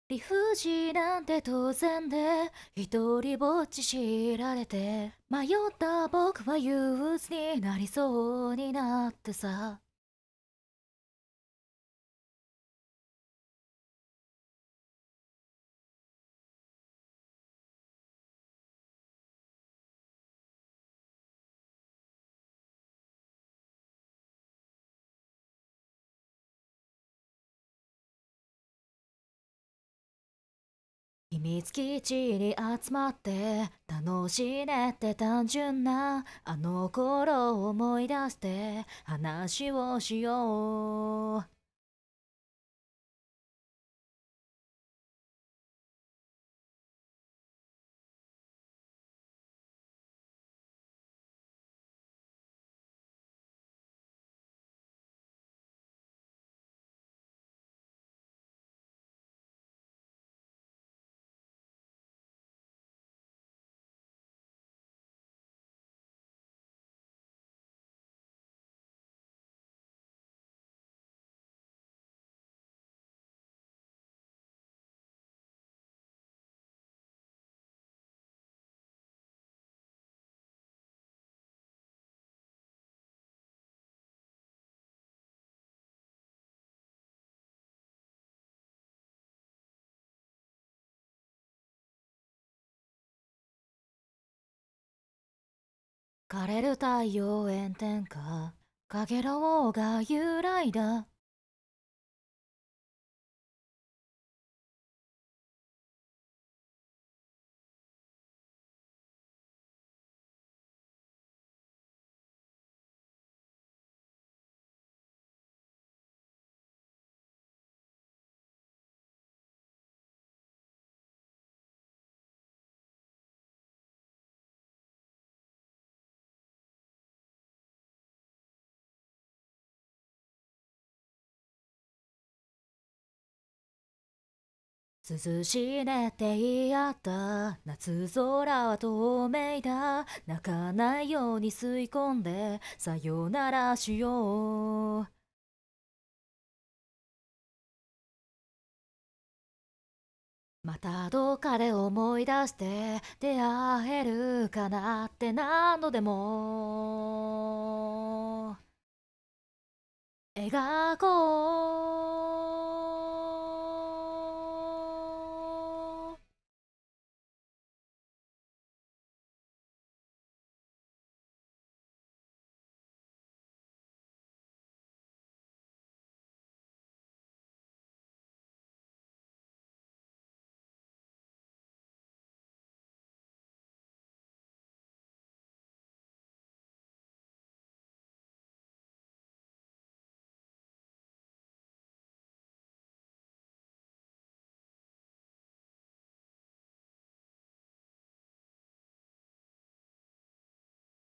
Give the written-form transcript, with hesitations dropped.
理不尽なんて当然で一人ぼっち知られて迷った僕は憂鬱になりそうになってさ。秘密基地に集まって楽しいねって単純なあの頃を思い出して話をしよう。枯れる太陽炎天下かげろうが揺らいだ。涼しいねって言い合った夏空は透明だ。泣かないように吸い込んでさよならしよう。またどっかで思い出して出会えるかなって何度でも描こう。